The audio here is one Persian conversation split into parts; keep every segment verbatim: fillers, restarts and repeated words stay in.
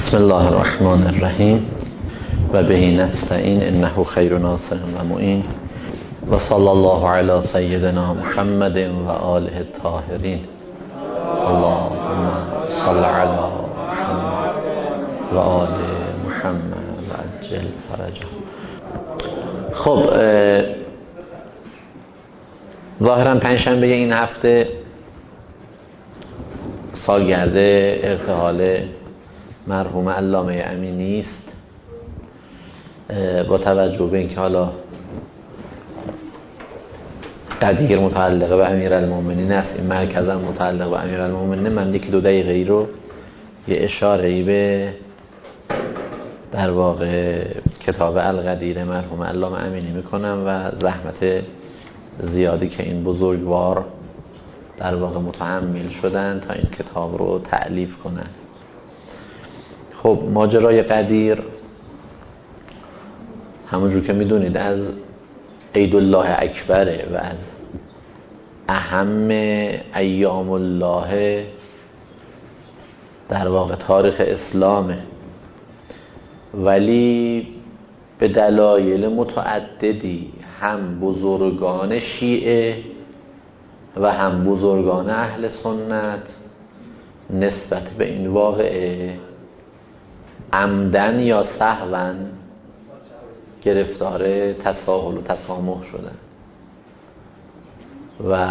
بسم الله الرحمن الرحیم و به نستعین انه خیر ناصر و معین و صلی الله علی سیدنا محمد و آله الطاهرین. اللهم صل علی محمد و آل محمد و عجل فرجه. خب ظاهرا پنجشنبه این هفته سالگرد ارتحال مرحوم علامه امینی است. با توجه به اینکه حالا قدیر متعلق به امیرالمومنین است، این مرکز هم متعلق به امیرالمومنین، من یکی دو دقیقه ای رو یه اشاره ای به در واقع کتاب القدیر مرحوم علامه امینی میکنم و زحمت زیادی که این بزرگوار در واقع متحمل شدن تا این کتاب رو تألیف کنن. خب ماجرای قدیر همونجور که میدونید از عید الله اکبره و از اهم ایام الله در واقع تاریخ اسلامه، ولی به دلایل متعددی هم بزرگان شیعه و هم بزرگان اهل سنت نسبت به این واقعه عمدن یا سهوا گرفتار تساهل و تسامح شدن و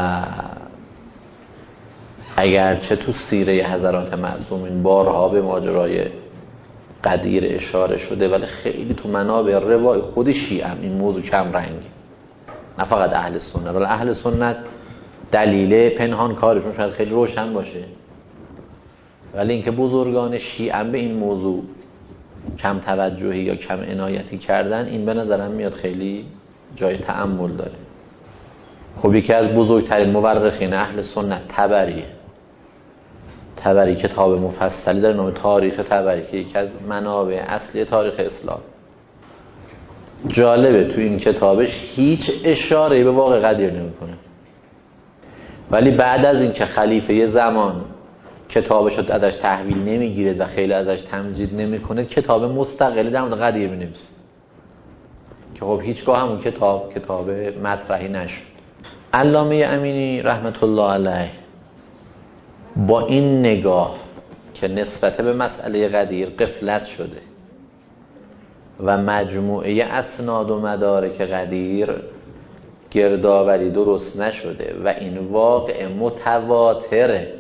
اگرچه تو سیره حضرات معصومین بارها به ماجرای قدیر اشاره شده، ولی خیلی تو منابع روای خود شیعه این موضوع کم رنگی، نه فقط اهل سنت. ولی اهل سنت دلیل پنهان کارشون شاید خیلی روشن باشه، ولی اینکه بزرگان شیعه به این موضوع کم توجهی یا کم عنایتی کردن، این به نظرم میاد خیلی جای تأمل داره. خب یکی از بزرگترین مورخین اهل سنت طبریه. طبری کتاب مفصلی داره نام تاریخ طبری که یکی از منابع اصلی تاریخ اسلام. جالبه تو این کتابش هیچ اشاره به واقع قدیر نمیکنه، ولی بعد از این که خلیفه یه زمان کتابش رو ازش تحویل نمیگیره و خیلی ازش تمجید نمیکنه، کتاب مستقلی در مورد قدیر مینویسه که خب هیچگاه همون کتاب کتاب مطرحی نشد. علامه امینی رحمت الله علیه با این نگاه که نسبت به مسئله قدیر غفلت شده و مجموعه اسناد و مدارک قدیر گردآوری درست نشده و این واقع متواتره،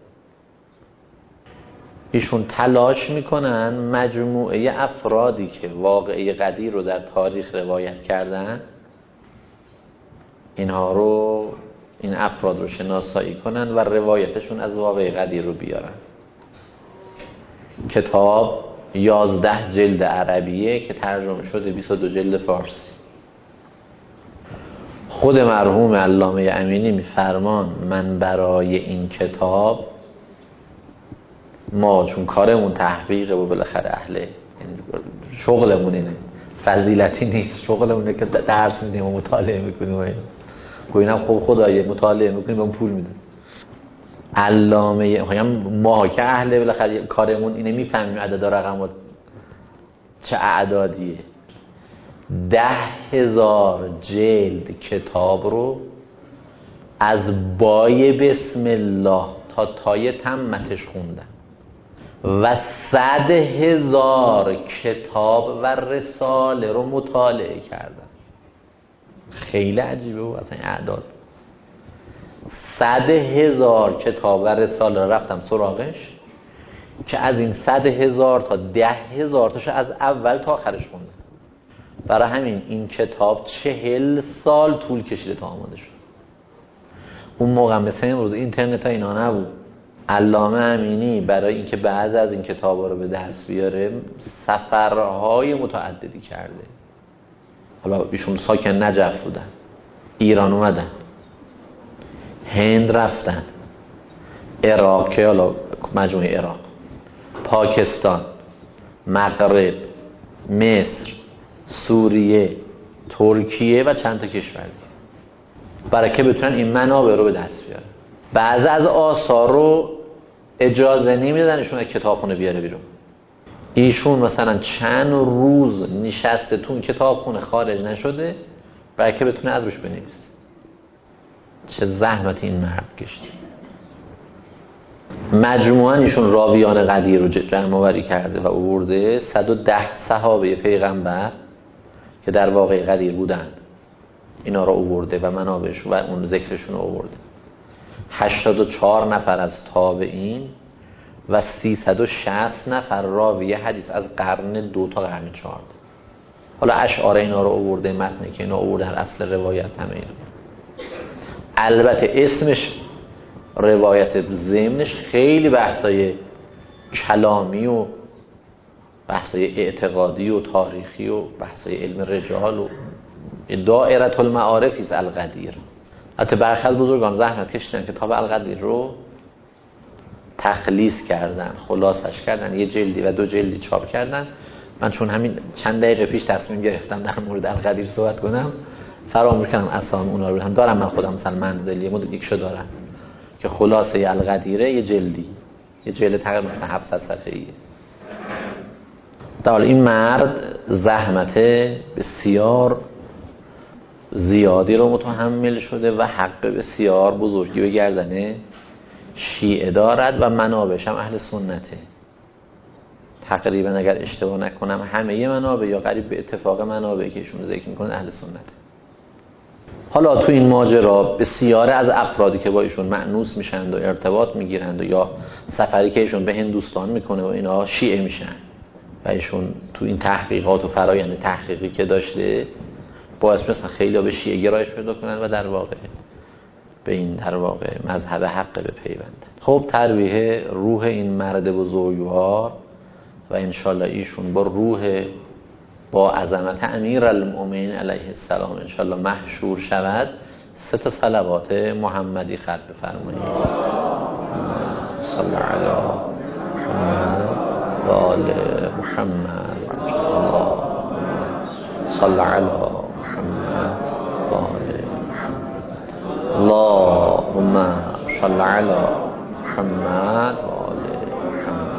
ایشون تلاش میکنن مجموعه افرادی که واقعه قدیر رو در تاریخ روایت کردن اینها رو این افراد رو شناسایی کنن و روایتشون از واقعه قدیر رو بیارن. کتاب یازده جلد عربیه که ترجمه شده بیست و دو جلد فارسی. خود مرحوم علامه امینی میفرمان من برای این کتاب، ما چون کارمون تحقیقه و بالاخره اهله شغلمون اینه، فضیلتی نیست، شغلمونه که درس میدیم و مطالعه میکنیم و اینم خب خدایه مطالعه میکنیم و پول میده. علامه ما که اهله بالاخره کارمون اینه، میفهمیم عدد و رقمات چه اعدادیه. ده هزار جلد کتاب رو از بای بسم الله تا تای تمتش خوندن و صد هزار کتاب و رساله رو مطالعه کردن. خیلی عجیبه و اصلا اعداد. صد هزار کتاب و رساله رو رفتم سراغش که از این صد هزار تا ده هزار تاشو از اول تا آخرش خوندن. برای همین این کتاب چهل سال طول کشیده تا آماده شد. اون موقع مثل امروز اینترنت ها اینا نبود. علامه امینی برای اینکه بعضی از این کتابا رو به دست بیاره سفرهای متعددی کرده. حالا ایشون ساکن نجف بودن، ایران اومدن، هند رفتن، عراق، حالا مجموعه عراق، پاکستان، مغرب، مصر، سوریه، ترکیه و چند تا کشور دیگه، برای که بتونن این منابع رو به دست بیارن. بعضی از آثار رو اجازه نمیدن ایشون از کتابخونه بیاره بیرون. ایشون مثلا چند روز نشسته تو کتابخونه خارج نشده برای که بتونه از روش بنویسه. چه زحمتی این مرد کشید. مجموعاً ایشون راویان قدیر رو جمع آوری کرده و آورده صد و ده صحابه پیغمبر که در واقع قدیر بودند اینا رو آورده و منابعش و اون ذکرشون رو آورده. هشتاد و چهار نفر از تابعین و سیصد و شصت نفر راوی حدیث از قرن دو تا قرن چهارده. حالا اشعار اینا رو آورده، متن که اینا آورده اصل روایت همه اینا. البته اسمش روایت ضمنش خیلی بحثای کلامی و بحثای اعتقادی و تاریخی و بحثای علم رجال و دائره المعارفی است القدیر. حتی برخی از بزرگان زحمت کشیدن کتاب القدیر رو تخلیص کردن، خلاصش کردن، یه جلدی و دو جلدی چاپ کردن. من چون همین چند دقیقه پیش تصمیم گرفتم در مورد القدیر صحبت کنم، فراموش کردم اسامی اونا رو هم دارم. من خودم مثلا منزلی مدت یکشو دارم که خلاصه القدیره یه جلدی، یه جلد تقریبا هفتصد صفحه‌ایه. در حال این مرد زحمت بسیار زیادی رو متحمل شده و حق بسیار بزرگی به گردن شیعه دارد و منابعش هم اهل سنته. تقریبا اگر اشتباه نکنم همه منابع یا قریب به اتفاق منابعی که ایشون ذکر میکنه اهل سنته. حالا تو این ماجرا بسیاری از افرادی که با ایشون مأنوس میشند و ارتباط میگیرند و یا سفری که ایشون به هندوستان میکنه و اینا شیعه میشن و ایشون تو این تحقیقات و فرایند تحقیقی که داشته باعث مثلا خیلی ها به شیعه گرایش پیدا کنن و در واقع به این در واقع مذهب حق بپیوندن. خب ترویح روح این مرد بزرگوار و انشالله ایشون با روح با عظمت امیرالمؤمنین علیه السلام انشالله محشور شود. سه تا صلوات محمدی خط بفرمایید. صلی علی محمد و آل محمد. صلی علی محمد و آل محمد. اللهم صل علی محمد و آل محمد.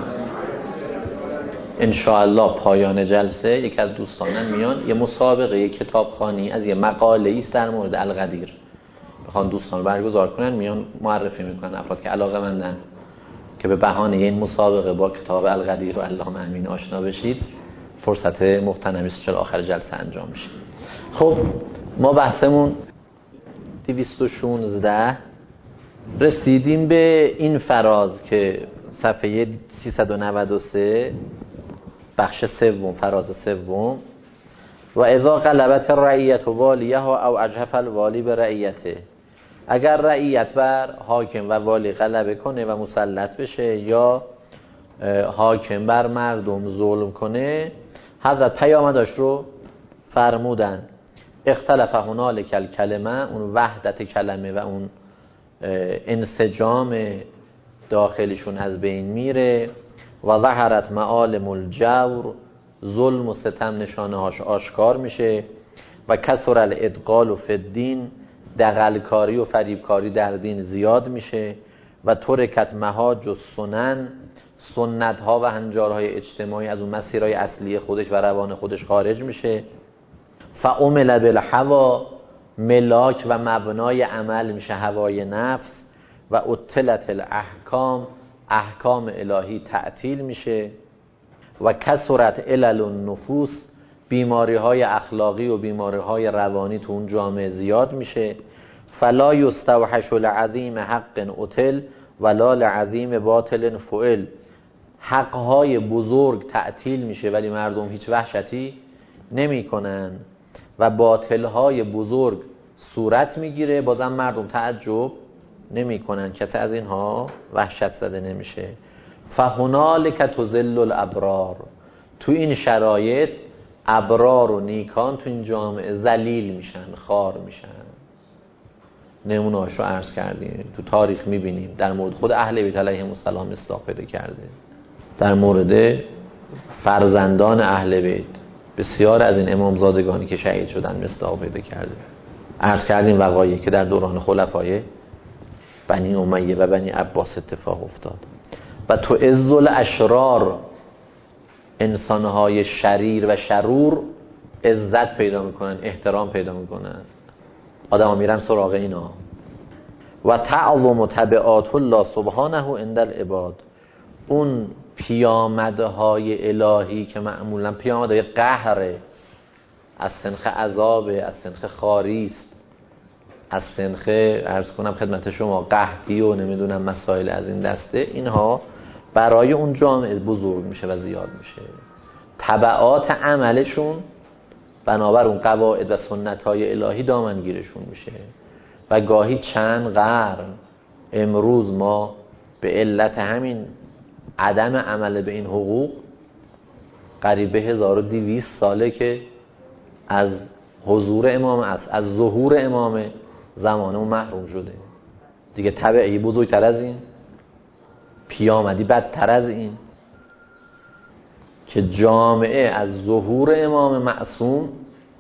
ان شاء الله پایان جلسه یک از دوستانن میان یه مسابقه یه کتابخوانی از یه مقاله است در مورد القدیر بخوان دوستان برگزار کنن، میان معرفی میکنن افراد که علاقه‌مندن که به بهانه این مسابقه با کتاب القدیر و اللهم امین آشنا بشید. فرصت مغتنمی است تا آخر جلسه انجام میشه. خب ما بحثمون دویست و شانزده رسیدیم به این فراز که صفحه سیصد و نود و سه بخش سوم، فراز سوم. و اذا غلبت الرعیت والیها او اجحف الوالی به رعیته، اگر رعیت بر حاکم و والی غلبه کنه و مسلط بشه یا حاکم بر مردم ظلم کنه، حضرت پیامداش رو فرمودن اختلف هنالک الکلمه، اون وحدت کلمه و اون انسجام داخلشون از بین میره و ظهرت معالم الجور، ظلم و ستم نشانه هاش آشکار میشه و کسر الادغال فی الدین، دغلکاری و فریبکاری در دین زیاد میشه و ترکت مهاج و سنن، سنت ها و هنجارهای اجتماعی از اون مسیرهای اصلی خودش و روان خودش خارج میشه. فعمل بالهوا، ملاک و مبنای عمل میشه هوای نفس و اطلت الاحکام، احکام الهی تعطیل میشه و کسرت علل النفوس، بیماری های اخلاقی و بیماری های روانی تو اون جامعه زیاد میشه. فلا یستوحش لعظیم حق اطل ولا لعظیم باطل فعل، حقهای بزرگ تعطیل میشه ولی مردم هیچ وحشتی نمی کنن و باطلهای بزرگ صورت میگیره بازم مردم تعجب نمی کنن، کسی از اینها وحشت زده نمیشه. فهنالک تذل الابرار، تو این شرایط ابرار و نیکان تو این جامعه ذلیل میشن، خار میشن. نمونه‌اشو عرض کردیم، تو تاریخ میبینیم در مورد خود اهل بیت علیهم السلام اصلاح پیدا کرده، در مورد فرزندان اهل بیت بسیار از این امامزادگانی که شهید شدن مصداق پیدا کرده. عرض کردیم وقایعی که در دوران خلفای بنی امیه و بنی عباس اتفاق افتاد. و تو عز الاشرار، انسانهای شریر و شرور عزت پیدا میکنن، احترام پیدا میکنن. آدم ها میرن سراغ اینا. و تعظم تبعات الله سبحانه عند العباد. اون پیامدهای الهی که معمولا پیامدهای قهره، از سنخ عذابه، از سنخ خاریست، از سنخ عرض کنم خدمت شما قحطی و نمیدونم مسائل از این دسته، اینها برای اون جامعه بزرگ میشه و زیاد میشه. تبعات عملشون بنابر اون قواعد و سنت‌های الهی دامنگیرشون میشه. و گاهی چند قرن امروز ما به علت همین عدم عمل به این حقوق قریب هزار و دویست ساله که از حضور امام است، از ظهور امام زمانمون محروم شده دیگه. تبعی بزرگتر از این، پیامدی بدتر از این که جامعه از ظهور امام معصوم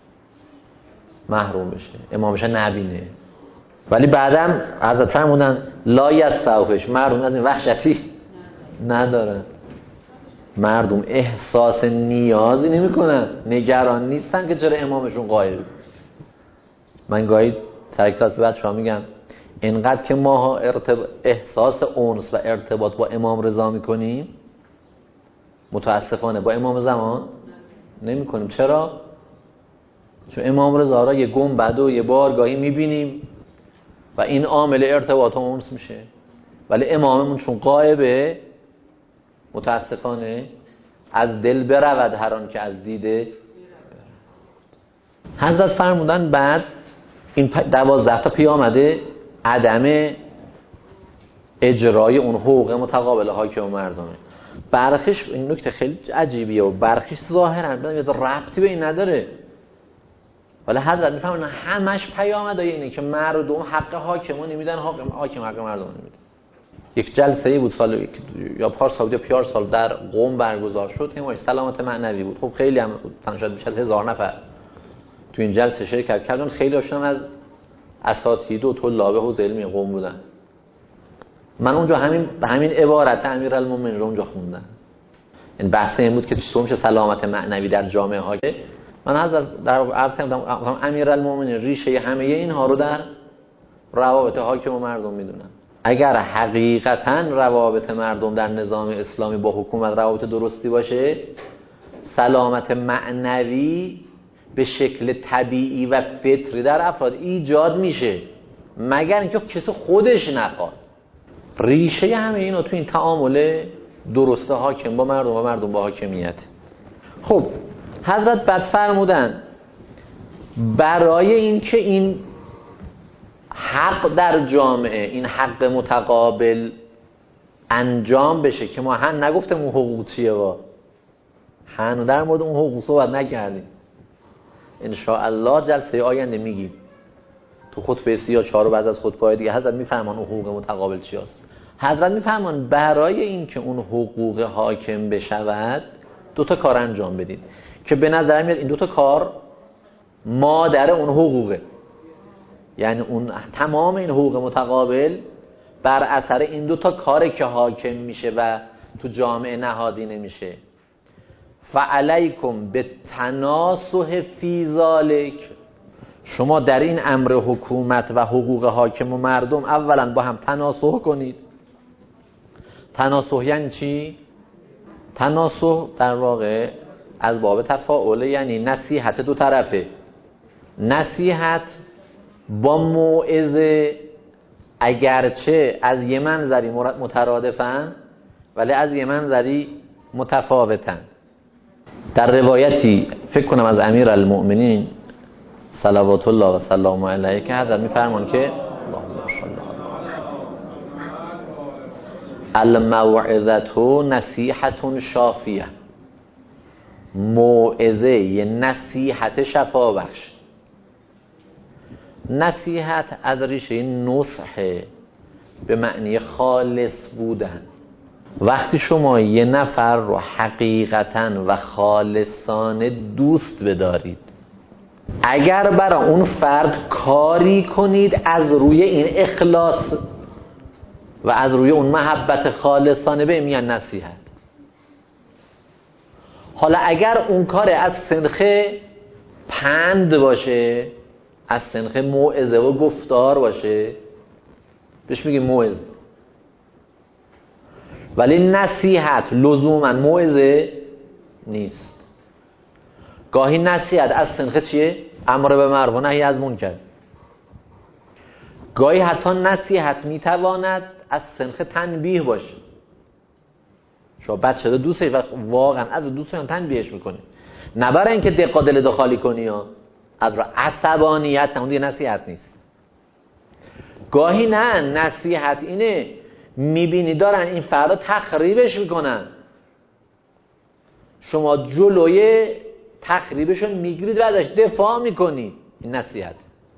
محروم بشه، امامش نبینه. ولی بعدم حضرت فرمودن لا یستوحش، مردم از این وحشتی ندارن، مردم احساس نیازی نمی کنن، نگران نیستن که چرا امامشون غایب. من گاهی ترکیلات به بچه ها میگم اینقدر که ما ارتب... احساس انس و ارتباط با امام رضا میکنیم، متاسفانه با امام زمان نمی کنیم. چرا؟ چون امام رضا را یه گنبد و یه بارگاهی میبینیم و این عامل ارتباط و انس میشه. ولی اماممون چون غایبه متاسفانه از دل برود هر آن که از دیده. حضرت فرمودن بعد این دوازده تا پیامده عدم اجرای اون حقوق متقابل حاکم و مردمه. برخیش این نکته خیلی عجیبیه و برخیش ظاهرا ربطی به این نداره، ولی حضرت میفهمن همش پیامدای اینه که مردم حق حاکمو نمیدن، حاکم حاکم حق مردم نمیدن. یک جلسه بود سال یا پار سال یا پیار سال در قم برگزار شد، همش سلامت معنوی بود. خب خیلی هم تنشاد بیش از هزار نفر تو این جلسه شرکت کردن. خیلی هاشون از اساتید و طلاب حوزه علمی قم بودن. من اونجا همین همین عبارت امیرالمومنین رو اونجا خوندم. این بحث این بود که چطور میشه سلامت معنوی در جامعه ها. من حضرت در عرض کردم امیرالمومنین ریشه همه اینها رو در روابط حاکم و مردم میدونن. اگر حقیقتاً روابط مردم در نظام اسلامی با حکومت روابط درستی باشه، سلامت معنوی به شکل طبیعی و فطری در افراد ایجاد میشه، مگر اینکه کسی خودش نخواد. ریشه همه اینا تو این تعامل درست حاکم با مردم و مردم با حاکمیت. خب حضرت بعد فرمودن برای اینکه این حق در جامعه، این حق متقابل انجام بشه که ما هم نگفتم اون حقوق چیه و هنو در مورد اون حقوق صحبت نکردیم، انشاءالله جلسه آینده میگیم تو خطبه سی یا چهار و بعد از خطبه دیگه حضرت میفرمان اون حقوق متقابل چی هست. حضرت میفرمان برای این که اون حقوق حاکم بشود دو تا کار انجام بدید که به نظر میاد این دو تا کار مادر اون حقوقه. یعنی اون تمام این حقوق متقابل بر اثر این دو تا کاره که حاکم میشه و تو جامعه نهادینه میشه. فعلیکم بالتناصح فی ذلک، شما در این امر حکومت و حقوق حاکم و مردم اولا با هم تناصح کنید. تناصح یعنی چی؟ تناصح در واقع از باب تفاعل، یعنی نصیحت دو طرفه. نصیحت با موعظه اگرچه از یه منظری مترادفن ولی از یه منظری متفاوتن. در روایتی فکر کنم از امیرالمؤمنین صلوات الله و سلام علیه که حضرت میفرمان که اللهم صل الموعظه نصیحت شافیه، موعظه یه نصیحت شفا بخش. نصیحت از ریشه نصح به معنی خالص بودن. وقتی شما یه نفر رو حقیقتاً و خالصانه دوست بدارید، اگر برای اون فرد کاری کنید از روی این اخلاص و از روی اون محبت خالصانه، به میان نصیحت. حالا اگر اون کار از سنخه پند باشه، از سنخه موعظه و گفتار باشه، بهش میگه موعظه. ولی نصیحت لزوما موعظه نیست. گاهی نصیحت از سنخه چیه؟ امر به معروف و نهی از منکر. گاهی حتی نصیحت میتواند از سنخه تنبیه باشه. شما بچه رو دوست داری و واقعا از دوست داری تنبیهش میکنی، نه برای اینکه دق دل دخالی کنی ها، از را عصبانیت، نه اون دیگه نصیحت نیست. گاهی نه، نصیحت اینه میبینی دارن این فردا تخریبش میکنن، شما جلوی تخریبشون میگیرید و ازش دفاع میکنید. این نصیحت.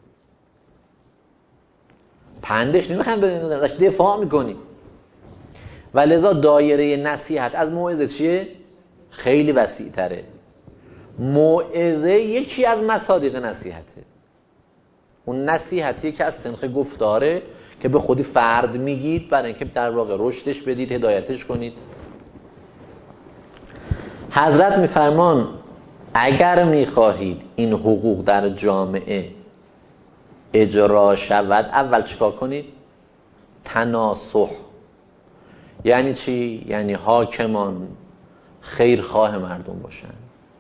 پندش نمیخوان بدین، ازش دفاع میکنید. و لذا دایره نصیحت از موعظه چیه؟ خیلی وسیع تره. موعظه یکی از مصادیق نصیحته. اون نصیحتیه که از سنخ گفتاره که به خودی فرد میگید برای اینکه در واقع رشدش بدید، هدایتش کنید. حضرت میفرمان اگر میخواهید این حقوق در جامعه اجرا شود، اول چیکار کنید؟ تناصح. یعنی چی؟ یعنی حاکمان خیرخواه مردم باشن.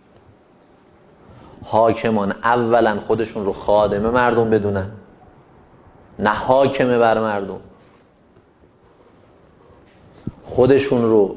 حاکمان اولا خودشون رو خادم مردم بدونن، نه حاکمه بر مردم. خودشون رو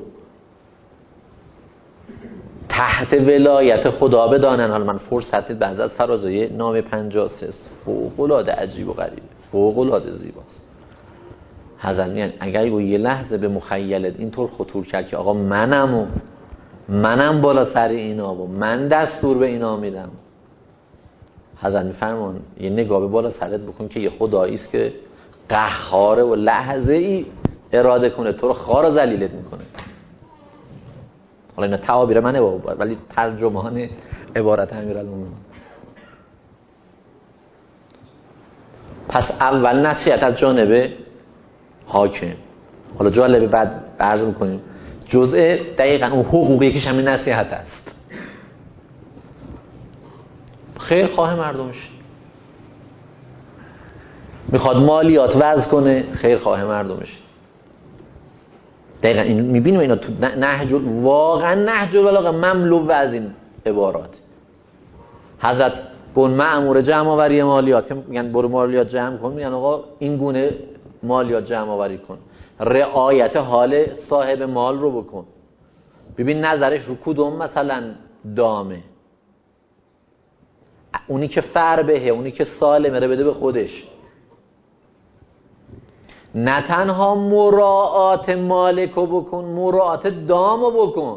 تحت ولایت خدا بدانن. حالا من فرصت بعض از فرازای نام پنجاه و سه فوق‌العاده عجیب و غریبه، فوق‌العاده زیباست. حضرت میگن اگر یه لحظه به مخیلت اینطور خطور کرد که آقا منم و منم بالا سر اینا و من دستور به اینا میدم، حضرت میفرمان یه نگاه به بالا سرت بکن که یه خدایی است که قهاره و لحظه ای اراده کنه تو رو خار و ذلیلت میکنه. حالا اینا تعابیر منه ولی ترجمان عبارت امیرالمومنین. پس اول نصیحت از جانب حاکم. حالا جالبه بعد عرض میکنیم جزء دقیقاً اون حقوقی که همین نصیحت است. خیر خواه مردمش، میخواد مالیات وضع کنه، خیر خواه مردمش. دقیقاً این میبینیم اینا تو نهج، واقعا نهج البلاغه مملو از این عبارات. حضرت بون مأمور جمع آوری مالیات که میگن برو مالیات جمع کن، میگن آقا این گونه مالیات جمع آوری کن، رعایت حال صاحب مال رو بکن. ببین نظرش رو کدوم مثلا دامه، اونی که فربهه، اونی که سالمه رو بده به خودش. نه تنها مراعات مالکو بکن، مراعات دامو بکن.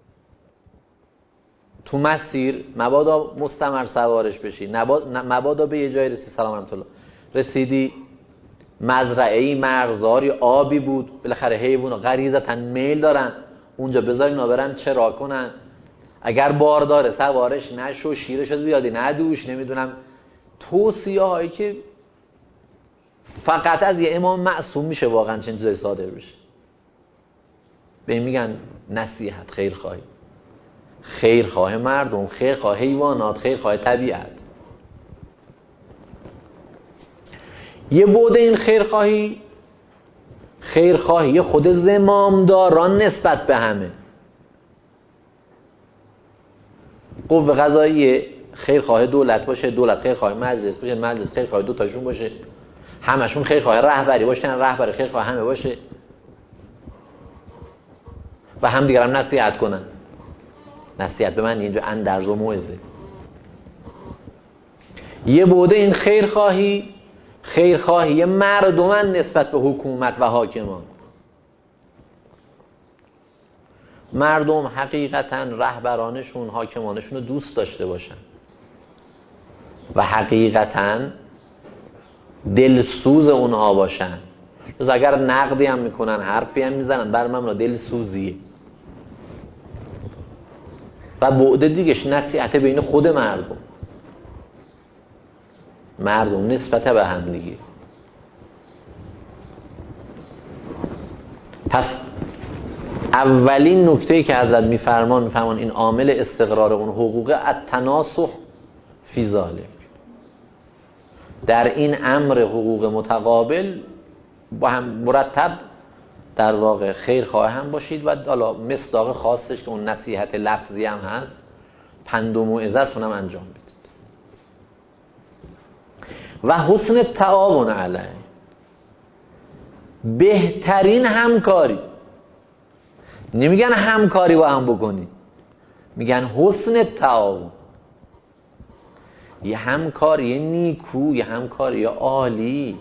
تو مسیر مبادا مستمر سوارش بشی، مبادا به یه جای رسید، سلام رحمت الله، رسیدی مزرعه‌ای مرغزاری آبی بود، بالاخره حیوونا غریزتاً میل دارن اونجا بذارین اینا برن چرا کنن، اگر بار داره سوارش نشو، شیرش زیادی ندوش، نمیدونم توصیه هایی که فقط از یه امام معصوم میشه واقعا چنین چیزایی صادر بشه. به این میگن نصیحت، خیرخواهی. خیرخواه مردم، خیرخواه حیوانات، خیرخواه طبیعت. یه بعد این خیرخواهی، خیرخواهی خود زمامداران نسبت به همه. قوه قضاییه خیرخواه دولت باشه، دولت خیرخواه مجلس باشه، مجلس خیرخواه دو تاشون باشه، همشون خیرخواه رهبری باشن، رهبری خیرخواه همه باشه و هم دیگر هم نصیحت کنن. نصیحت به من اینجا اندرز و موعظه. یه بوده این خیرخواهی، خیرخواهی مردمان نسبت به حکومت و حاکمان. مردم حقیقتا رهبرانشون، حاکمانشون رو دوست داشته باشن و حقیقتا دلسوز اونها باشن. جز اگر نقدی هم میکنن، حرفی هم میزنن، بر مبنای دلسوزیه. و بعد دیگهش نصیحت بین خود مردم، مردم نسبت به هم دیگه. پس اولین نکته‌ای که حضرت میفرمان میفرمان این عامل استقرار اون حقوق التناسخ فی ذالک، در این امر حقوق متقابل با هم مرتب در واقع خیر خواه هم باشید و حالا مصداق خاصش که اون نصیحت لفظی هم هست، پند و موعظه است، اونم انجام بدید. و حسن تعاون علیه، بهترین همکاری. نمیگن همکاری با هم بکنی، میگن حسن تعاون، یه همکاری نیکو، یه همکاری عالی.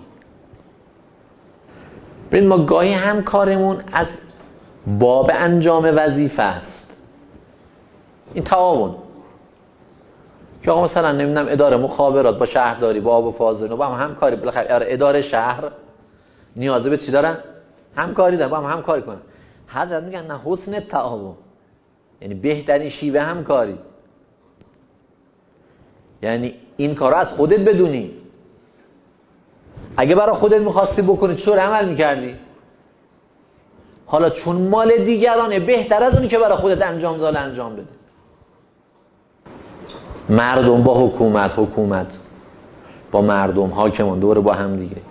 ببین ما گاهی همکارمون از باب انجام وظیفه است، این تعاون که آقا مثلا نمیدونم اداره مخابرات با شهرداری با آب و فاضل با هم همکاری، بالاخره اداره شهر نیازه به چی دارن؟ همکاری دارن، با هم همکاری کنن. حضرت میگن نه، حسن تعاون یعنی بهترین شیوه همکاری، یعنی این کارو از خودت بدونی. اگه برای خودت میخواستی بکنی چطور عمل میکردی؟ حالا چون مال دیگرانه بهتر از اونی که برای خودت انجام داده انجام بده. مردم با حکومت، حکومت با مردم، حاکمان دور با هم دیگه.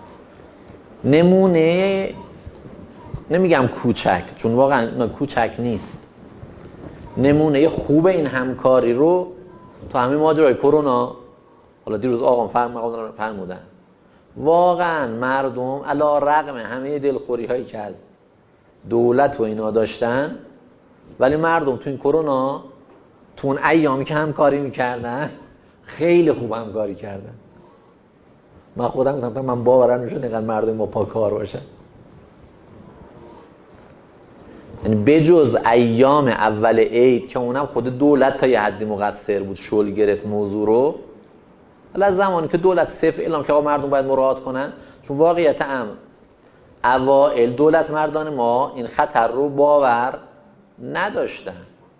نمونه نمیگم کوچک چون واقعا کوچک نیست، نمونه خوب این همکاری رو تو همین ماجرای کرونا، حالا دیروز آقام فرمودن فرمودن واقعا مردم علی رغم همه دلخوری هایی که از دولت و اینا داشتن، ولی مردم تو این کرونا، تو اون ایامی که همکاری میکردن خیلی خوب همکاری کردن. من خودم گفتم من باورم نمیشه اینقدر مردم با پا کار باشن. یعنی بجز ایام اول عید که اونم خود دولت تا یه حدی مقصر بود، شل گرفت موضوع رو، حالا زمانی که دولت صفر اعلام که آقا مردم باید مراعات کنن، چون واقعیت امر اوائل دولت مردان ما این خطر رو باور نداشتن.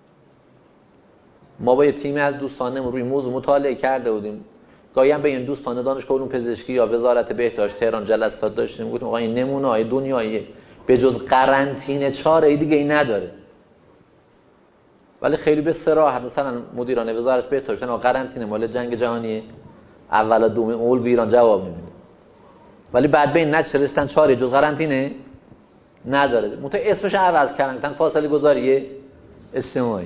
ما با یه تیمی از دوستانمون روی موضوع مطالعه کرده بودیم، گاهی هم به این دوستان دانشگاه علوم پزشکی یا وزارت بهداشت تهران جلسات داشتیم، گفتیم آقا این نمونه‌های دنیایی به جز قرنطینه چاره دیگه ای نداره. ولی خیلی به صراحت مثلا مدیران وزارت بهداشت گفتن قرنطینه مال جنگ جهانی اول و دوم اول به ایران جواب نمیده، ولی بعد به این نتیجه رسیدن چاره جز قرنطینه نداره. مت اسمش عوض کردن، فاصله گذاری اجتماعی.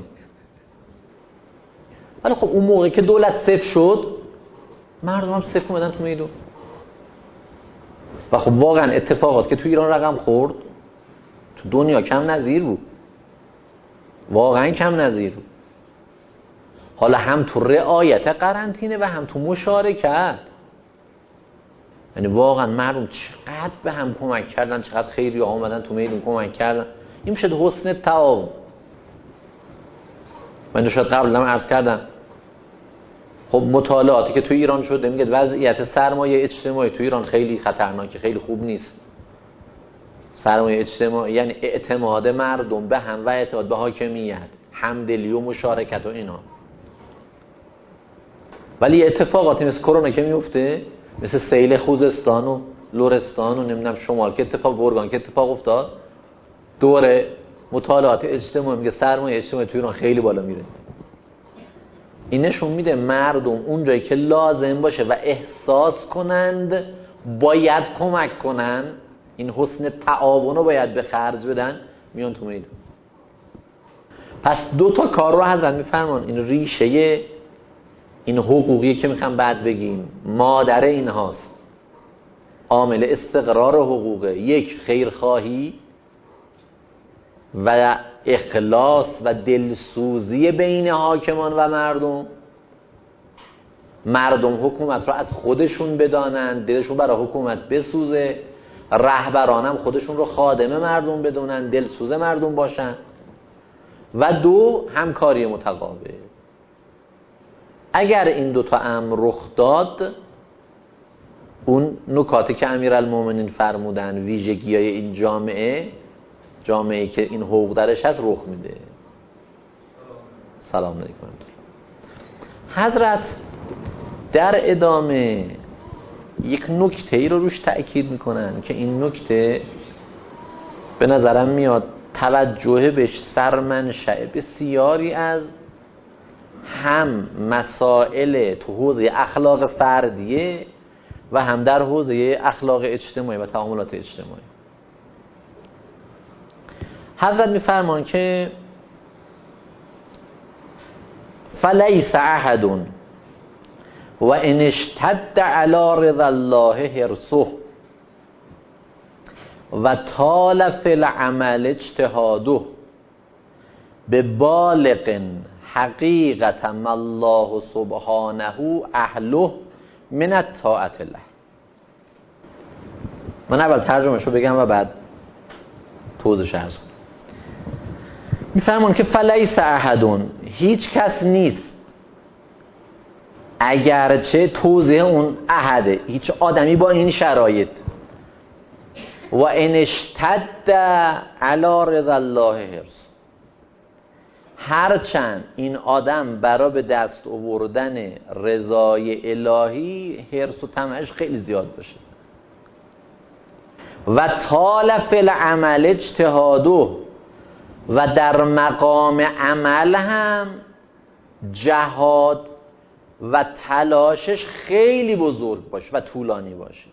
ولی خب اون موقعی که دولت صفر شد، مردم هم صفر اومدن تو میدون. و خب واقعا اتفاقات که تو ایران رقم خورد تو دنیا کم نظیر بود، واقعا کم نظیر بود. حالا هم تو رعایت قرنطینه و هم تو مشارکت، یعنی واقعا مردم چقدر به هم کمک کردن، چقدر خیلی ها اومدن تو میدون کمک کردن. این میشه حسن تعاون. من شاید قبلا هم عرض کردم، خب مطالعاتی که تو ایران شده میگه وضعیت سرمایه اجتماعی تو ایران خیلی خطرناکه، خیلی خوب نیست. سرمایه اجتماعی یعنی اعتماد مردم به هم و اعتماد به حاکمیت، همدلی و مشارکت و اینا. ولی اتفاقاتی مثل کرونا که میفته، مثل سیل خوزستان و لرستان و نمیدونم شمال که اتفاق گرگان که اتفاق افتاد، دوره مطالعات اجتماعی میگه سرمایه اجتماعی تو ایران خیلی بالا میره. این نشون میده مردم اون جایی که لازم باشه و احساس کنند باید کمک کنن، این حسن تعاون رو باید به خرج بدن، میان تو میدون. پس دو تا کار رو حضرت میفرمان، این ریشه این حقوقی که میخوام بعد بگیم مادر این هاست، عامل استقرار حقوقه. یک، خیرخواهی و اخلاص و دلسوزی بین حاکمان و مردم. مردم حکومت رو از خودشون بدانن، دلشون برای حکومت بسوزه. رهبرانم خودشون رو خادم مردم بدونن، دلسوز مردم باشن. و دو، همکاری متقابل. اگر این دوتا امر رخ داد، اون نکاتی که امیرالمومنین فرمودن، ویژگی‌های این جامعه، جامعه‌ای که این حقوق درش هست، رخ میده. سلام علیکم. حضرت در ادامه یک نکته ای رو روش تأکید میکنن که این نکته به نظرم میاد توجه بهش سرمنشأ بسیاری از هم مسائل تو حوزه اخلاق فردیه و هم در حوزه اخلاق اجتماعی و تعاملات اجتماعی. حضرت میفرمان که فلیس احد و ان اشتد علی رضا الله حرصه و طال فی العمل اجتهاده ببالغ حقیقت ما الله سبحانه اهله من الطاعت له. من اول ترجمه‌شو بگم و بعد توضیحش عرض کنم. میفرمان که فلیس احدون، هیچ کس نیست، اگرچه توضیح اون احده، هیچ آدمی با این شرایط و ان اشتد علی رضا الله حرص، هرچند این آدم برای به دست آوردن رضای الهی حرص و طمعش خیلی زیاد باشه، و طال فی العمل اجتهاده، و در مقام عمل هم جهاد و تلاشش خیلی بزرگ باشه و طولانی باشه.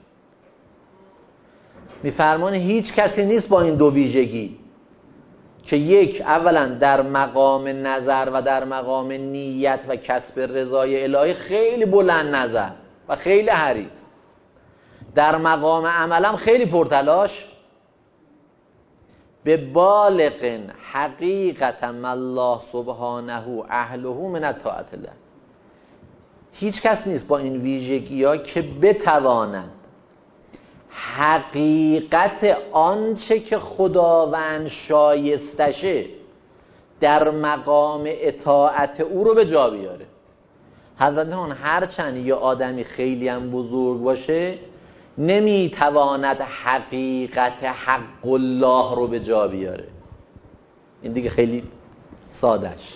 میفرمان هیچ کسی نیست با این دو ویژگی که یک، اولا در مقام نظر و در مقام نیت و کسب رضای الهی خیلی بلند نظر و خیلی حریص، در مقام عملم خیلی پرتلاش، به بالغ حقیقت ما الله سبحانه اهله من الطاعت له. هیچ کس نیست با این ویژگی ها که بتواند حقیقت آنچه که خداوند شایستشه در مقام اطاعت او رو به جا بیاره. حضرت میفرمایند هرچند یه آدمی خیلی هم بزرگ باشه نمیتواند حقیقت حق الله رو به جا بیاره. این دیگه خیلی سادهش.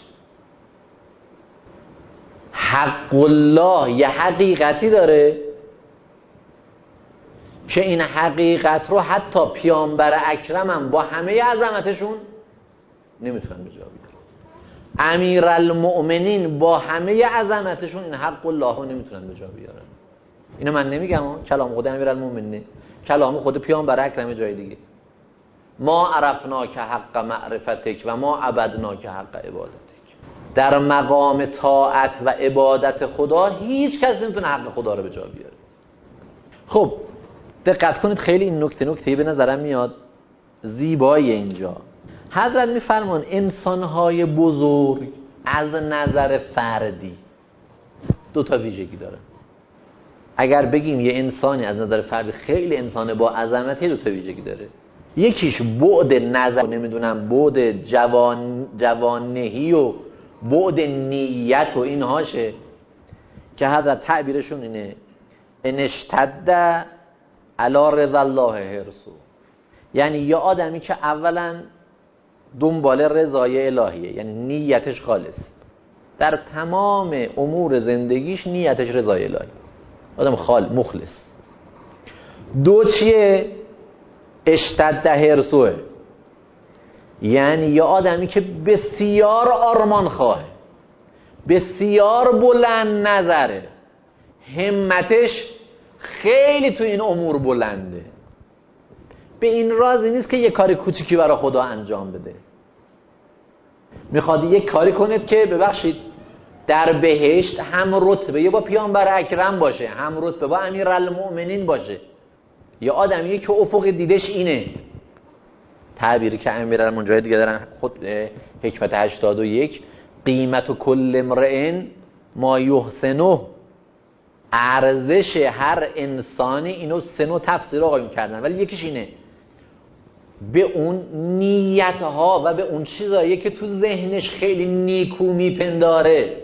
حق الله یه حقیقتی داره که این حقیقت رو حتی پیامبر اکرم هم با همه عظمتشون نمیتونن به جا بیارن. امیرالمؤمنین با همه عظمتشون این حق الله رو نمیتونن به جا بیارن. اینو من نمیگم، کلام خود امیرالمؤمنین، کلام خود پیامبر اکرم جای دیگه. ما عرفنا که حق معرفتک و ما عبدنا که حق عبادتک. در مقام طاعت و عبادت خدا هیچ کس نمیتونه حق خدا رو به جا بیاره. خب دقت کنید، خیلی این نکته نکته به نظرم میاد زیبایی اینجا. حضرت میفرمان انسان‌های بزرگ از نظر فردی دو تا ویژگی داره. اگر بگیم یه انسانی از نظر فردی خیلی انسان با عظمتی، دو تا ویژگی داره. یکیش بعد نظر، نمیدونم بعد جوان جوانهی و بعد نیت و اینهاشه که حضرت تعبیرشون اینه ان اشتد علی رضا الله حرصه، یعنی یه آدمی که اولا دنبال رضای الهیه، یعنی نیتش خالص، در تمام امور زندگیش نیتش رضای الهی، آدم خال مخلص. دو چیه؟ اشتد حرصه، یعنی یه آدمی که بسیار آرمان خواهه، بسیار بلند نظره، همتش خیلی تو این امور بلنده، به این راضی نیست که یه کار کوچیکی برای خدا انجام بده. میخواد یک کاری کنید که ببخشید در بهشت هم رتبه با پیامبر اکرم باشه، هم رتبه با امیرالمؤمنین باشه. یه آدمیه که افق دیدش اینه. تعبیری که امیرالمؤمنین جای دیگه دارن، خود حکمت هشتاد و یک، قیمت و کل امرئ ما یحسنه، ارزش هر انسانی، اینو سه نوع تفسیر آقایون کردن ولی یکیش اینه، به اون نیتها و به اون چیزایی که تو ذهنش خیلی نیکو میپنداره.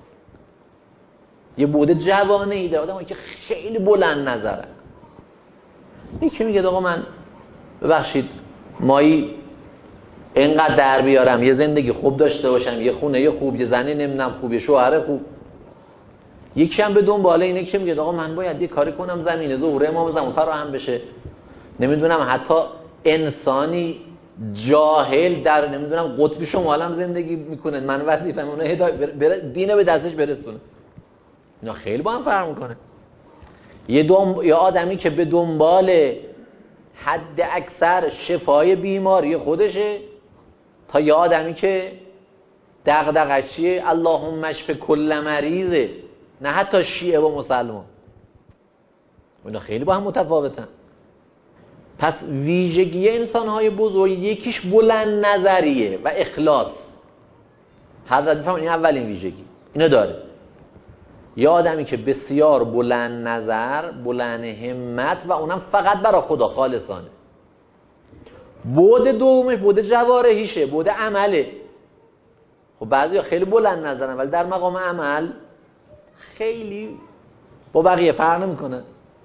یه بوده جوانه ای داره، آدم که خیلی بلند نظره. یکی میگه آقا من ببخشید مایی اینقدر در بیارم، یه زندگی خوب داشته باشم، یه خونه یه خوب، یه زنی نمیدونم خوب، یه شوهر خوب. یکی هم به دنباله اینه که میگه آقا من باید یه کاری کنم زمین ظهور امام زمان فراهم بشه، نمیدونم حتی انسانی جاهل در نمیدونم قطبی شمالم زندگی میکنه، من وظیفه‌م اونو هدایت دینو به دستش برسونه. اینا خیلی با هم فرق میکنه. یه دم... یه آدمی که به دنبال حد اکثر شفای بیماری خودشه، تا یه آدمی که دغدغه‌اش چیه؟ اللهم اشف کل مریضه، نه حتی شیعه و مسلمان. اینا خیلی با هم متفاوتن. پس ویژگی انسان‌های بزرگ یکیش بلند نظریه و اخلاص. حضرت می‌فرمایند این اولین ویژگی اینو داره. یه آدمی که بسیار بلند نظر، بلند همت و اونم فقط برای خدا خالصانه. بعد دومش بعد جوارحیشه، بعد عمله. خب بعضیا خیلی بلند نظرن ولی در مقام عمل خیلی با بقیه فرق نمی‌کنه.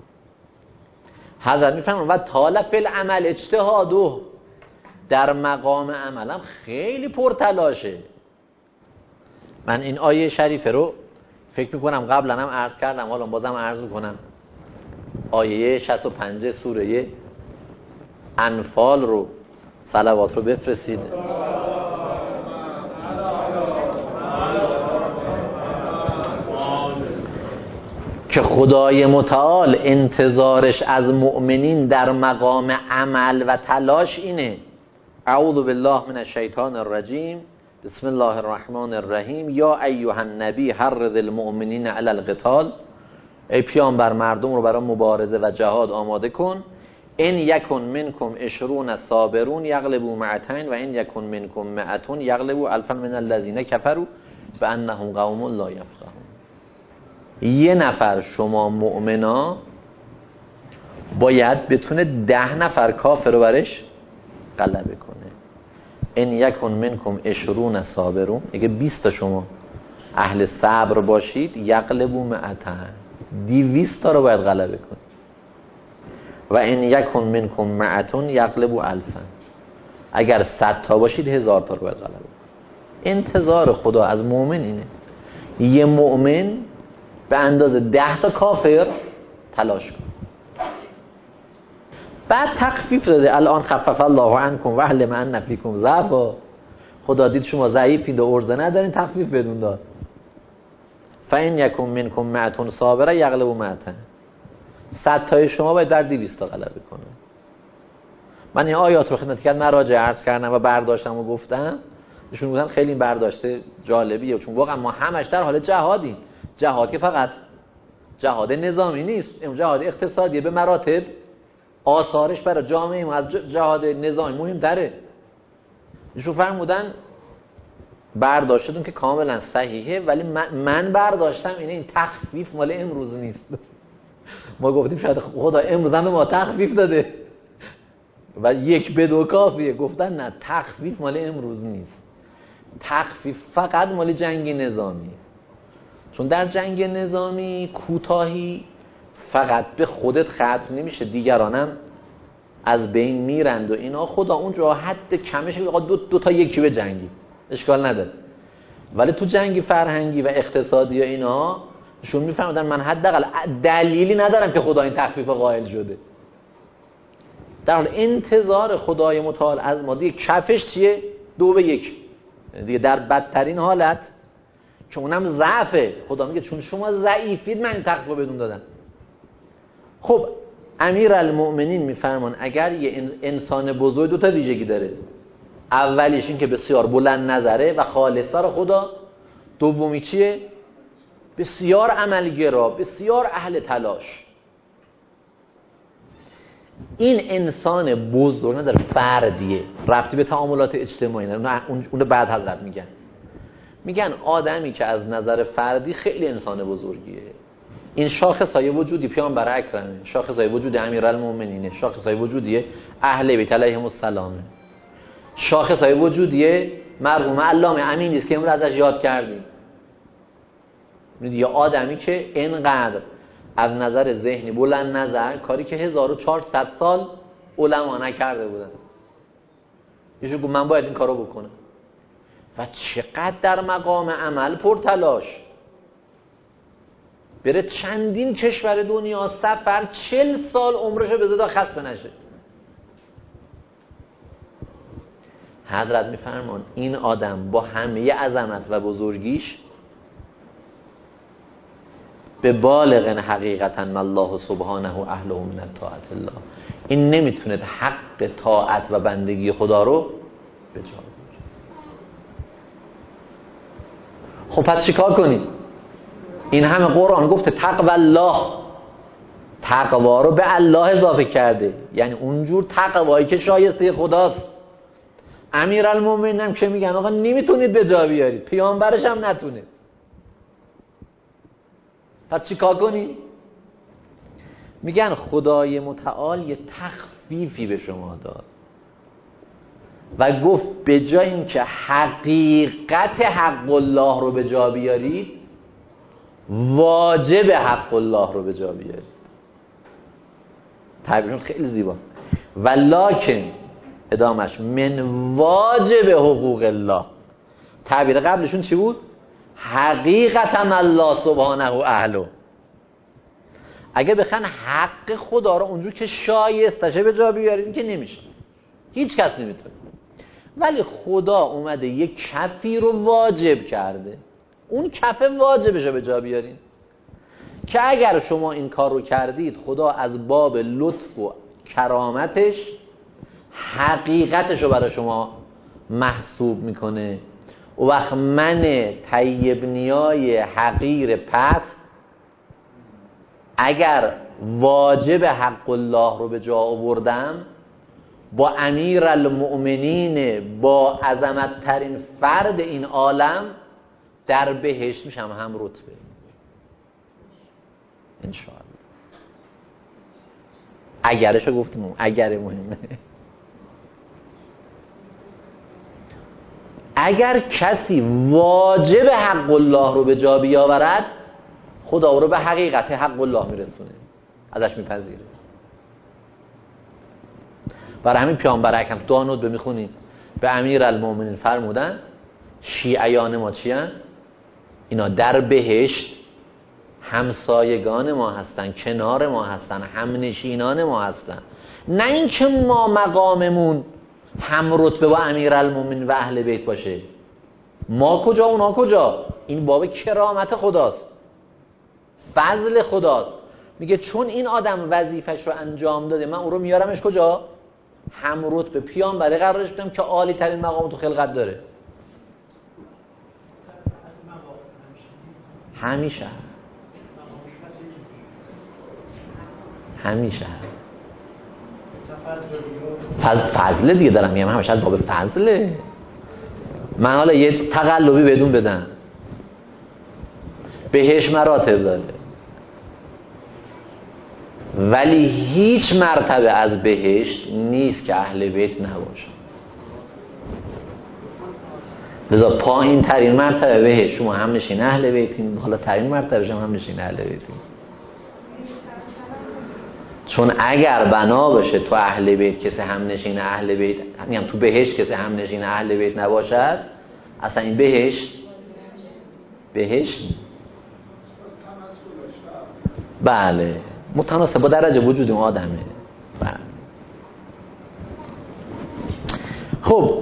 حضرت میفرمایند و طالب فی العمل اجتهاده، در مقام عملم خیلی پرتلاشه. من این آیه شریفه رو فکر میکنم قبلا هم عرض کردم، حالا بازم عرض میکنم. آیه شصت و پنج سوره انفال رو صلوات رو بفرستید. که خدای متعال انتظارش از مؤمنین در مقام عمل و تلاش اینه. اعوذ بالله من الشیطان الرجیم، بسم الله الرحمن الرحیم. یا ایها النبی حرض المؤمنین علی القتال، ای پیامبر مردم رو برای مبارزه و جهاد آماده کن. ان یکن منکم عشرون صابرون یغلبوا مئتین و ان یکن منکم مئتون یغلبوا الفا من الذین کفروا بانهم قوم لا یفقهون. یه نفر شما مؤمنا باید بتونه ده نفر کافر رو برش غلبه کنه. ان یکن منکم عشرون صابرون، اگه بیست تا شما اهل صبر باشید، یغلبوا مئتین، دویست تا رو باید غلبه کنید. و ان یکن منکم مئتون یغلبوا الفا، اگر صد تا باشید هزار تا رو باید غلبه کنید. انتظار خدا از مؤمن اینه، یه مؤمن به اندازه ده تا کافر تلاش کن. بعد تخفیف داده، الان خفف الله عنکم و علم ان فیکم ضعفا، خدا دید شما ضعیفید و عرضه ندارین، تخفیف بدون داد. فان یکم منکم مئتون صابره یغلبوا مئتین، صد تای شما باید در دویست تا غلبه کنه. من این آیات رو خدمت کردم، مراجع عرض کردم و برداشتم و گفتم نشون بودن خیلی این برداشته جالبیه، چون واقعا ما همش در حال جهادیم. جهاد که فقط جهاد نظامی نیست، اون جهاد اقتصادی به مراتب آثارش برای جامعه ما از جهاد نظامی مهم‌تره. ایشون فرمودن برداشتون که کاملا صحیحه، ولی من, من برداشتم اینه این تخفیف مال امروز نیست. ما گفتیم شاید خدا امروز هم ما تخفیف داده و یک به دو کافیه. گفتن نه، تخفیف مال امروز نیست، تخفیف فقط مال جنگ نظامی. چون در جنگ نظامی کوتاهی فقط به خودت ختم نمیشه، دیگرانم از بین میرند و اینا. خدا اونجا حد کمش دو, دو تا یکی به جنگی اشکال نداره، ولی تو جنگی فرهنگی و اقتصادی و اینا شون میفهمدن من حداقل دلیلی ندارم که خدا این تخفیف قائل شده. در حال انتظار خدای متعال از ما دیگه کفش چیه؟ دو به یک دیگه. در بدترین حالت که اونم ضعفه، خدا میگه چون شما ضعیفید من این تخفیف بدون دادم. خب امیرالمؤمنین میفرمان اگر یه انسان بزرگ دو تا ویژگی داره، اولیش این که بسیار بلند نظره و خالصا خدا، دومی چیه؟ بسیار عملگرا، بسیار اهل تلاش. این انسان بزرگ نداره فردیه، ربطی به تعاملات اجتماعی نداره. اون بعد حضرت میگن میگن آدمی که از نظر فردی خیلی انسان بزرگیه. این شاخصهای وجودی پیامبر اکرمه، شاخصهای وجودی امیرالمومنینه، شاخصهای وجودی اهل بیت علیهم السلامه، شاخصهای وجودی مرحوم علامه امینی است که امروز ازش یاد کردیم. یه آدمی که اینقدر از نظر ذهنی بلند نظر، کاری که هزار و چهارصد سال علما نکرده بودن، یه گفت من باید این کارو بکنم و چقدر در مقام عمل پرتلاش. بره چندین کشور دنیا سفر، چل سال عمرشو بذاره خسته نشه. حضرت میفرمان این آدم با همه عظمت و بزرگیش به بالغ حقیقتا الله سبحانه اهله من طاعت الله، این نمیتونه حق طاعت و بندگی خدا رو به جا بیاره. خب پس چیکار کنید؟ این همه قرآن گفته تقوی الله، تقوا رو به الله اضافه کرده، یعنی اونجور تقوایی که شایسته خداست. امیرالمومنین هم که میگن آقا نمیتونید به جا بیارید، پیامبرش هم نتونست، پس چیکار کنید؟ میگن خدای متعال یه تخفیفی به شما داد و گفت به جای اینکه حقیقت حق الله رو به جا بیارید، واجب حق الله رو به جا بیارید. تعبیرشون خیلی زیبا. ولکن ادامش من واجب حقوق الله. تعبیر قبلشون چی بود؟ حقیقتا الله سبحانه و اهله. اگه بخن حق خدا رو اونجور که شایستشه به جا بیارید که نمیشه، هیچ کس نمیتونه. ولی خدا اومده یک کفی رو واجب کرده، اون کف واجبش رو به جا بیارید که اگر شما این کار رو کردید خدا از باب لطف و کرامتش حقیقتش رو برای شما محسوب میکنه. و وقت من طیب نیای حقیر پس اگر واجب حق الله رو به جا آوردم، با امیر المؤمنین، با عظمت ترین فرد این عالم در بهشت میشم هم رتبه انشاءالله. اگرشو گفتیم، اگر مهمه. اگر کسی واجب حق الله رو به جا بیاورد، خدا رو به حقیقت حق الله میرسونه، ازش میپذیره. برای همین پیامبر اکرم تو دانود به میخونید به امیر المؤمنین فرمودن شیعیان ما چیان؟ اینا در بهشت همسایگان ما هستن، کنار ما هستن، همنشینان ما هستن. نه اینکه ما مقاممون هم رتبه با امیرالمومنین و اهل بیت باشه. ما کجا اونا کجا؟ این باب کرامت خداست، فضل خداست. میگه چون این آدم وظیفش رو انجام داده، من او رو میارمش کجا؟ هم رتبه پیامبر قرارش بدم که عالی ترین مقام تو خلقت داره. همیشه همیشه فضل فضل دیگه دارم میگم، همیشه از باب فضله. من حالا یه تقلبی بدون بدم، بهش مراتب داره، ولی هیچ مرتبه از بهشت نیست که اهل بیت نباشه. لذا پایین ترین مرتبه بهشت شما هم نشین اهل بیتین، حالا ترین مرتبه شما هم نشین اهل بیتین. چون اگر بنا باشه تو اهل بیت کسی هم نشین اهل بیت، میگم تو بهشت کسی هم نشین اهل بیت نباشد، اصلا این بهشت بهشت بله متناسب با درجه وجود اون آدمه. بله. خب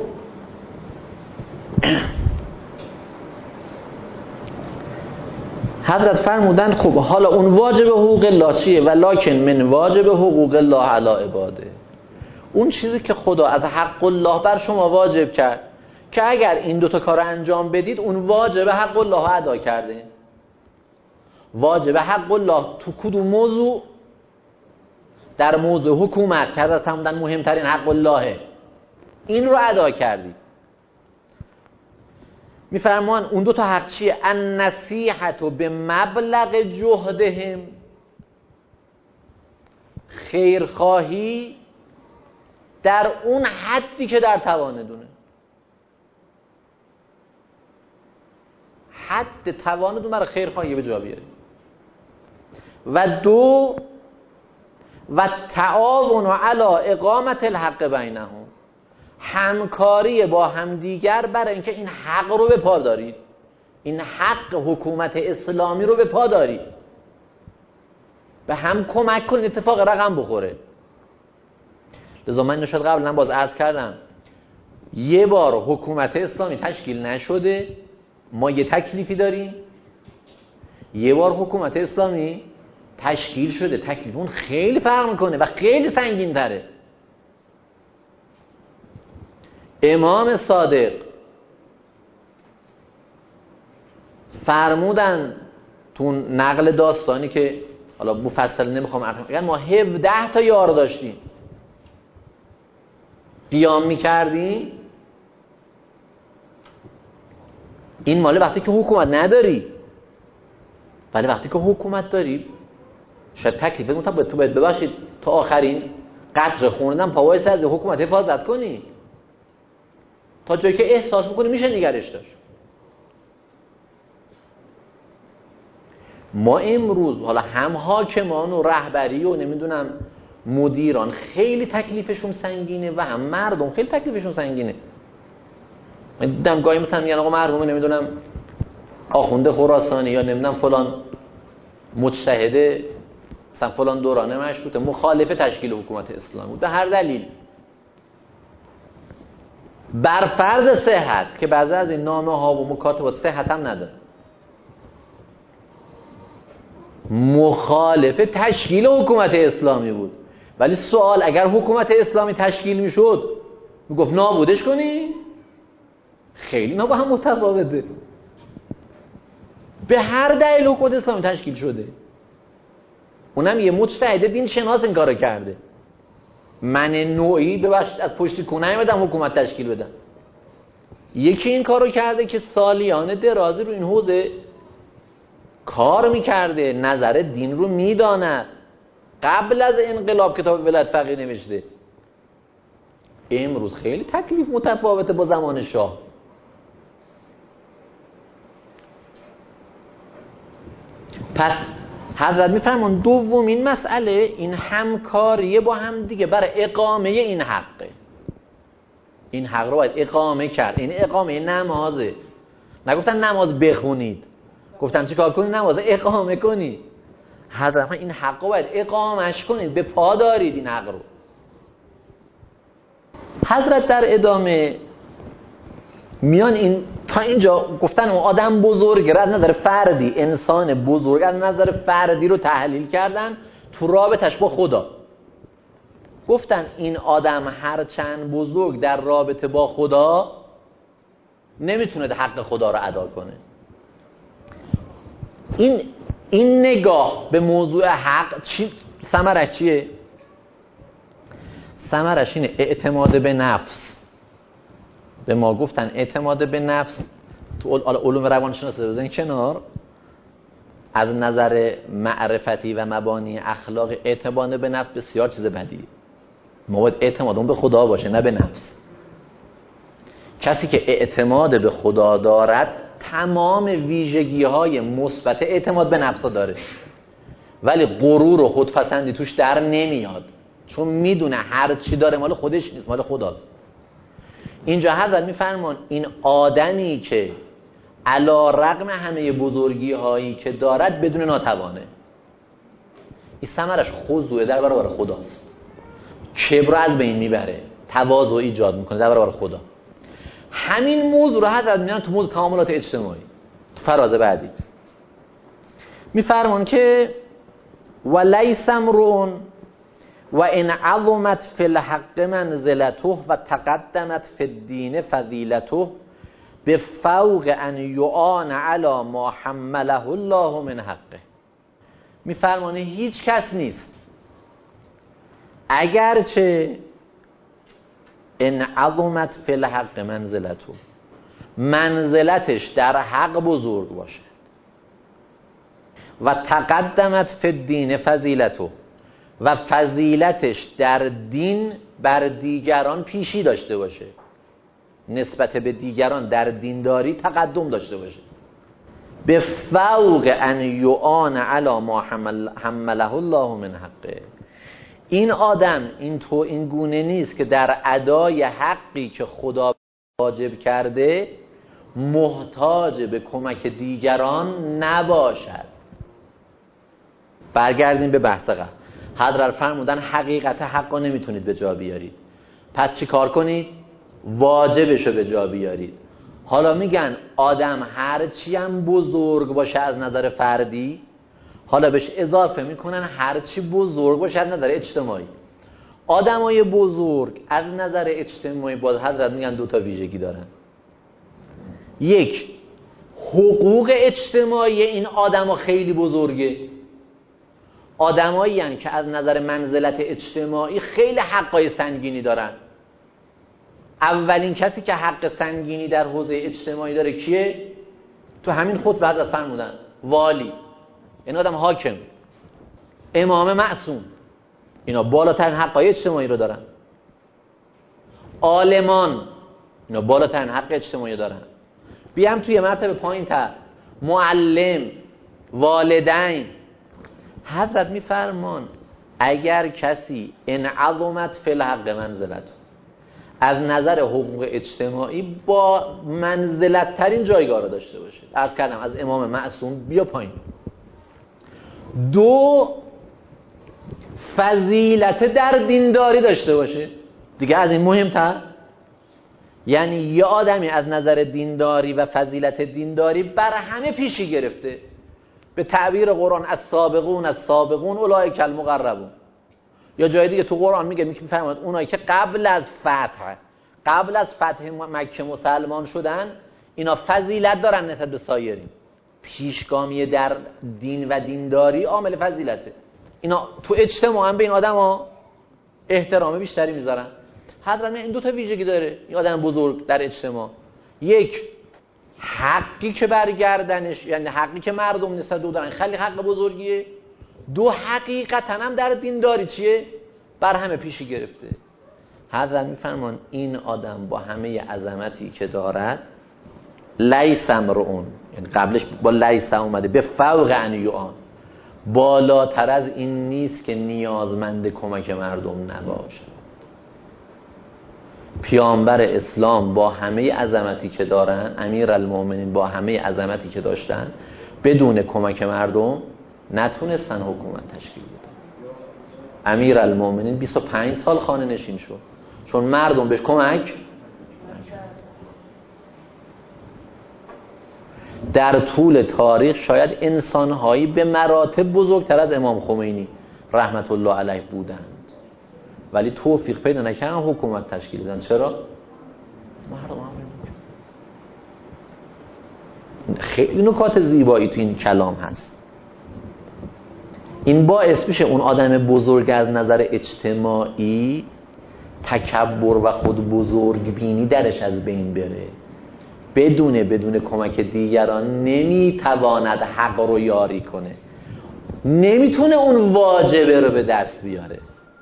حضرت فرمودن خب حالا اون واجب حقوق الله چیه؟ ولکن من واجب حقوق الله علی عباده، اون چیزی که خدا از حق الله بر شما واجب کرد که اگر این دوتا کار انجام بدید اون واجب حق الله ادا کرده. واجب حق الله تو کدوم موضوع؟ در موضوع حکومت که حضرت فرمودن مهمترین حق اللهه، این رو ادا کردید. میفرمان اون دو تا حق چیه؟ النصیحت به مبلغ جهدهم، خیرخواهی در اون حدی که در توانتونه، حد توانتون برای خیرخواهی به جا بیارید. و دو و تعاون علی اقامت الحق بینهم، همکاری با همدیگر برای اینکه این حق رو به پا دارید، این حق حکومت اسلامی رو به پا دارید، به هم کمک کنید اتفاق رقم بخوره. لذا من نشد قبلا باز عرض کردم یه بار حکومت اسلامی تشکیل نشده، ما یه تکلیفی داریم. یه بار حکومت اسلامی تشکیل شده، تکلیف اون خیلی فرق میکنه و خیلی سنگین تره. امام صادق فرمودن تو نقل داستانی که حالا مفصل نمیخوام عرض کنم، ما هفده تا یار داشتیم، قیام میکردیم. این ماله وقتی که حکومت نداری، ولی وقتی که حکومت داری شاید تکلیف مطابق تو باید ببخشید تا آخرین قطره خوندن پاوای سر از حکومت حفاظت کنی تا جایی که احساس میکنی میشه نگرش داشت. ما امروز حالا هم حاکمان و رهبری و نمیدونم مدیران خیلی تکلیفشون سنگینه و هم مردم خیلی تکلیفشون سنگینه. من دیدم گاهی مثلا میگن آقا مردم نمیدونم آخونده خراسانی یا نمیدونم فلان مجتهده مثلا فلان دورانه مشروطه مخالف تشکیل حکومت اسلامی بود به هر دلیل، بر فرض صحت که بعضی از این نامه ها و مکاتبات صحت هم نداره، مخالف تشکیل حکومت اسلامی بود. ولی سوال اگر حکومت اسلامی تشکیل میشد میگفت نابودش کنی؟ خیلی نه با هم متفاوته. به هر دلیل حکومت اسلامی تشکیل شده، اونم یه مجتهد دین شناس این کارو کرده. من نوعی ببخشید از پشت کونه نیومدم حکومت تشکیل بدم. یکی این کارو کرده که سالیان درازی رو این حوزه کار میکرده، نظر دین رو میداند، قبل از انقلاب کتاب ولایت فقیه نوشته. امروز خیلی تکلیف متفاوته با زمان شاه. پس حضرت میفرمان دومین مسئله این همکاریه با هم دیگه برای اقامه این حقه. این حق رو باید اقامه کرد. این اقامه نمازه. نگفتن نماز بخونید، گفتن چی کار کنید؟ نماز اقامه کنید. حضرت این حق رو باید اقامش کنید، به پا دارید این حق رو. حضرت در ادامه میان این تا اینجا گفتن اون آدم بزرگ را از نظر فردی، انسان بزرگ از نظر فردی رو تحلیل کردن تو رابطش با خدا. گفتن این آدم هرچند بزرگ در رابطه با خدا نمیتونه حق خدا رو ادا کنه. این این نگاه به موضوع حق چی ثمرش چیه؟ ثمرش اینه اعتماد به نفس. به ما گفتن اعتماد به نفس تو علوم روانشناسی بزنین کنار، از نظر معرفتی و مبانی اخلاق اعتماد به نفس بسیار چیز بدی. ما باید اعتمادمون به خدا باشه نه به نفس. کسی که اعتماد به خدا دارد تمام ویژگی‌های مثبت اعتماد به نفس داره، ولی غرور و خودپسندی توش در نمیاد، چون میدونه هر چی داره مال خودش نیست، مال خداست. اینجا حضرت میفرمان این آدمی که علی رغم همه بزرگی هایی که دارد بدون ناتوانه، این ثمرش خضوع در برابر خداست، کبر از بین میبره، تواضع ایجاد میکنه در برابر خدا. همین موضوع رو حضرت میان تو موضوع تعاملات اجتماعی تو فراز بعدی میفرمان که ولیس امرؤ و ان عظمت فی الحق منزلته و تقدمت فی الدین فضیلته بفوق ان یعان علی ما حمله الله من حقه. میفرمانه هیچ کس نیست اگرچه ان عظمت فی الحق منزلته، منزلتش در حق بزرگ باشه، و تقدمت فی الدین فضیلته، و فضیلتش در دین بر دیگران پیشی داشته باشه، نسبت به دیگران در دینداری تقدم داشته باشه. به فوق ان یعان علی ما حمله الله من حقه. این آدم این تو این گونه نیست که در ادای حقی که خدا واجب کرده محتاج به کمک دیگران نباشد. برگردیم به بحث قبل. حضرت فرمودن حقیقت حق رو نمیتونید به جا بیارید، پس چی کار کنید؟ واجبشو به جا بیارید. حالا میگن آدم هر چی هم بزرگ باشه از نظر فردی، حالا بهش اضافه میکنن هر چی بزرگ باشه از نظر اجتماعی. آدمای بزرگ از نظر اجتماعی باز حضرت میگن دو تا ویژگی دارن. یک، حقوق اجتماعی این آدما خیلی بزرگه. آدمایی هستن که از نظر منزلت اجتماعی خیلی حقای سنگینی دارن. اولین کسی که حق سنگینی در حوزه اجتماعی داره کیه؟ تو همین خطبه حضرت فرمودن والی، این آدم حاکم، امام معصوم، اینا بالاترین حقای اجتماعی رو دارن. عالمان، اینا بالاترین حق اجتماعی دارن. بیام توی مرتبه پایین تر، معلم، والدین. حضرت میفرمان اگر کسی ان عظمت فی الحق منزلت، از نظر حقوق اجتماعی با منزلت ترین جایگاه رو داشته باشه، عرض کردم از امام معصوم بیا پایین. دو، فضیلت در دینداری داشته باشه. دیگه از این مهمتر؟ یعنی یه آدمی از نظر دینداری و فضیلت دینداری بر همه پیشی گرفته. به تعبیر قرآن از سابقون از سابقون اولئک المقربون. یا جای دیگه تو قرآن میگه میفرماید اونایی که قبل از فتح قبل از فتح مکه مسلمان شدن اینا فضیلت دارن نسبت به سایرین. پیشگامی در دین و دینداری عامل فضیلته. اینا تو اجتماع هم به این آدما احترام بیشتری میذارن. حضرت این دو تا ویژگی داره این آدم بزرگ در اجتماع. یک، حقی که برگردنش، یعنی حقی که مردم نسبت دو دارن خیلی حق بزرگیه. دو، حقیقتا هم در دینداری چیه؟ بر همه پیشی گرفته. حضرت میفرمان این آدم با همه عظمتی که دارد لیس امرؤن، یعنی قبلش با لیس اومده به فوق ان یعان، بالاتر از این نیست که نیازمند کمک مردم نباشه. پیامبر اسلام با همه عظمتی که دارن، امیرالمومنین با همه عظمتی که داشتن، بدون کمک مردم نتونستن حکومت تشکیل بدن. امیرالمومنین بیست و پنج سال خانه نشین شد چون مردم بهش کمک. در طول تاریخ شاید انسانهایی به مراتب بزرگتر از امام خمینی رحمت الله علیه بودند ولی توفیق پیدا نکردن حکومت تشکیل بدن. چرا؟ مردم هم خیلی نکات زیبایی تو این کلام هست. این باعث میشه اون آدم بزرگ از نظر اجتماعی تکبر و خود بزرگ بینی درش از بین بره. بدون بدون کمک دیگران نمیتواند حق رو یاری کنه، نمیتونه اون واجبه رو به دست بیاره.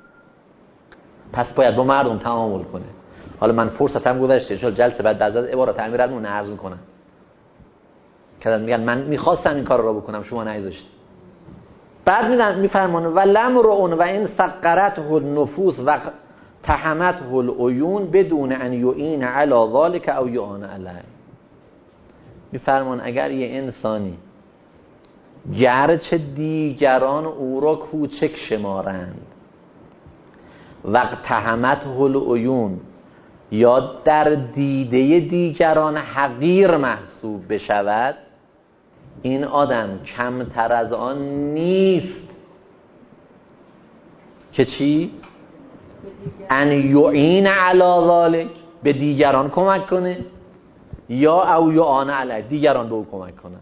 پس باید با مردم تعامل کنه. حالا من فرصتم گذشته، ان جلسه بعد بعضی از عبارات امیرالمومنین عرض میکنم که میگن من میخواستم این کار رو بکنم شما نذاشتید. بعد میدن میفرمانه و لمرؤن و این سقرته النفوس و تحمته العیون بدون ان یعین علی ذلک او یعان علیه. میفرمان اگر یه انسانی گرچه دیگران او را کوچک شمارند، وقت تهمته العیون یا در دیده دیگران حقیر محسوب بشود، این آدم کمتر از آن نیست که چی؟ ان یعین علی ذلک، به دیگران کمک کنه، یا او یعان علی، دیگران به او کمک کنن.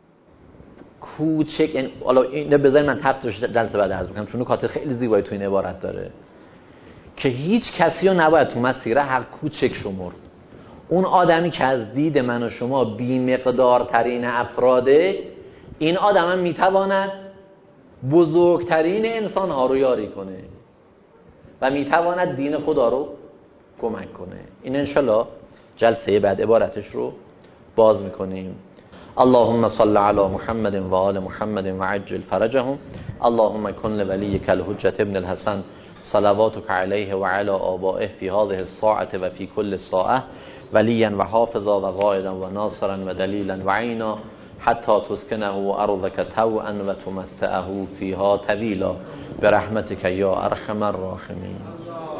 کوچک، حالا اینو بذارید من تفسیرش جلسه بعد عرض می‌کنم چون نکات خیلی زیبایی تو این عبارت داره که هیچ کسی رو نباید تو مسیر حق کوچک شمرد. اون آدمی که از دید من و شما بی مقدار ترین افراده، این آدم هم میتواند بزرگترین انسان ها رو یاری کنه و میتواند دین خدا رو کمک کنه. این انشالله جلسه بعد عبارتش رو باز میکنیم. اللهم صل علی محمد و آل محمد و عجل فرجهم. اللهم کن لولیک الحجة ابن الحسن صلواتك علیه و علی آبائه فی هذه الساعة و فی کل ساعة ولیا و حافظا و قائدا و ناصرا و دلیلا و عینا حتی تسکنه ارضک طوعا و تمتعه فیها طویلا برحمتک یا ارحم الراحمین.